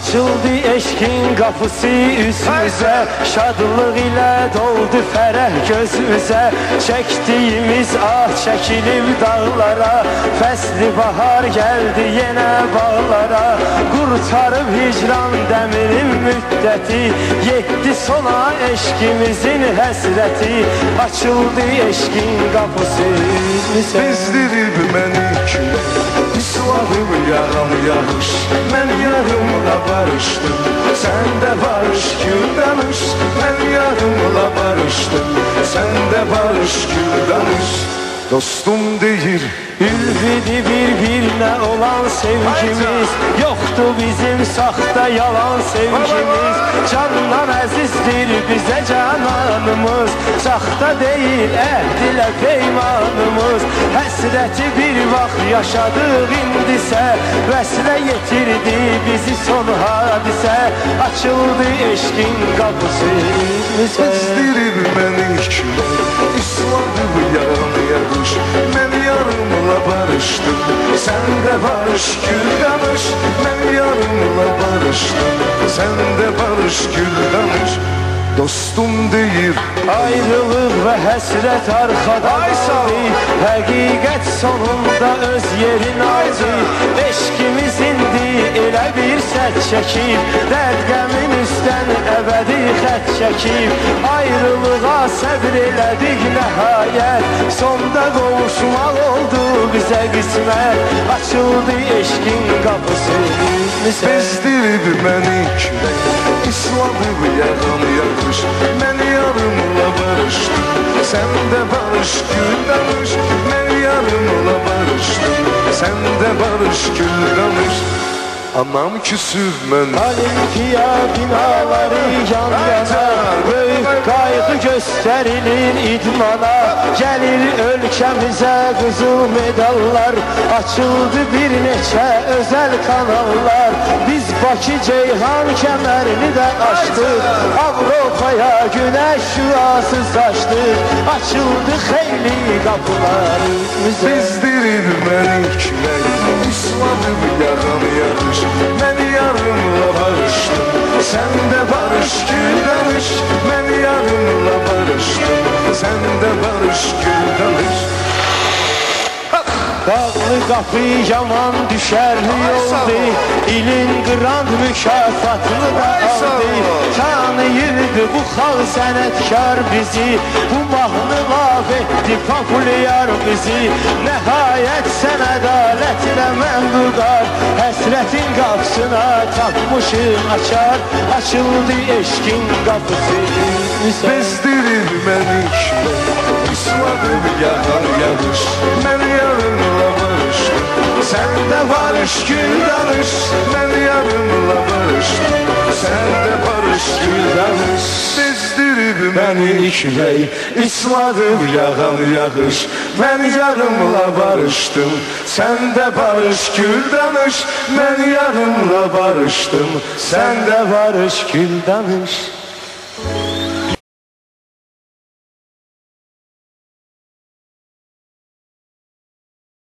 Açıldı eşkin kapısı üstümüze, şadlıq ile doldu fərəh gözümüze. Çektiğimiz ah çekilib dağlara, fəsli bahar geldi yine bağlara. Kurtarıp hicran demirin müddeti, yetti sona eşkimizin həsrəti. Açıldı eşkin kapısı üstümüze. Bezdirib məni külək, isladıb yağan yağış. Mən yarımla barışdım, sən də barış gül danış. Mən yarımla barışdım, sən də barış gül danış. Dostum deyir, Ülfidi bir-birine olan sevgimiz, yoktu bizim saxta yalan sevgimiz. Candan əzizdir bize cananımız, saxta değil əhd ilə peymanımız. Həsrəti bir vaxt yaşadıq indisə, vəslə yetirdi bizi son hadisə. Açıldı eşkin qapısı bizə. bezdirib məni külək, isladıb yağan yağış. Mən yarımla barışdım, sən də barış gül danış. Mən yarımla barışdım, sən də barış gül danış. Dostum deyir, Ayrılıq və həsrət arxada qaldı, həqiqət sonunda öz yerin aldı. Eşkimiz indi elə bir sət çəkib, dərd qəmin üstdən əbədi xət çəkib. Ayrılığa səbr elədik nəhayət, sonda qovuşmaq oldu bizə qismət. Açıldı eşkin qapısı bizə. bezdirib məni külək, isladıb yağan yağış. Mən yarımla barışdım, sən də barış gül danış. Mən yarımla barışdım, sən də barış gül danış. Anam küsüb mən, Olimpiya binaları yan yana, böyük qayğı gösterilir idmana. Gelir ölkəmizə qızıl medallar, açıldı bir neçə özel kanallar. Biz Bakı Ceyhan kəmərini də açdıq, Avropaya güneş şüası saçdıq. Açıldı xeyli qapılar bizə. bezdirib məni külək, isladıb yağan yağış. Mən yarımla barışdım, sən də barış gül danış. Mən yarımla barışdım, sən də barış gül danış. Dağlı qapı yaman düşərli oldu, ilin qrand mükafatını da aldı. Tanıyırdı bu xalq sənətkar bizi, bu mahnı laf etdi populyar bizi. Nəhayət sən ədalətlə məmnudar, həsrətin qapısına tapmışım açar. Açıldı eşkin qapısı bizə. Bezdirib məni külək, isladıb yağan yağış. Mən yarımla barışdım, sən də barış gül danış. Mən yarımla barışdım, sən də barış gül danış. Bezdirib məni külək, isladıb yağan yağış. Mən yarımla barışdım, sən də barış gül danış. Mən yarımla barışdım, sən də barış gül danış.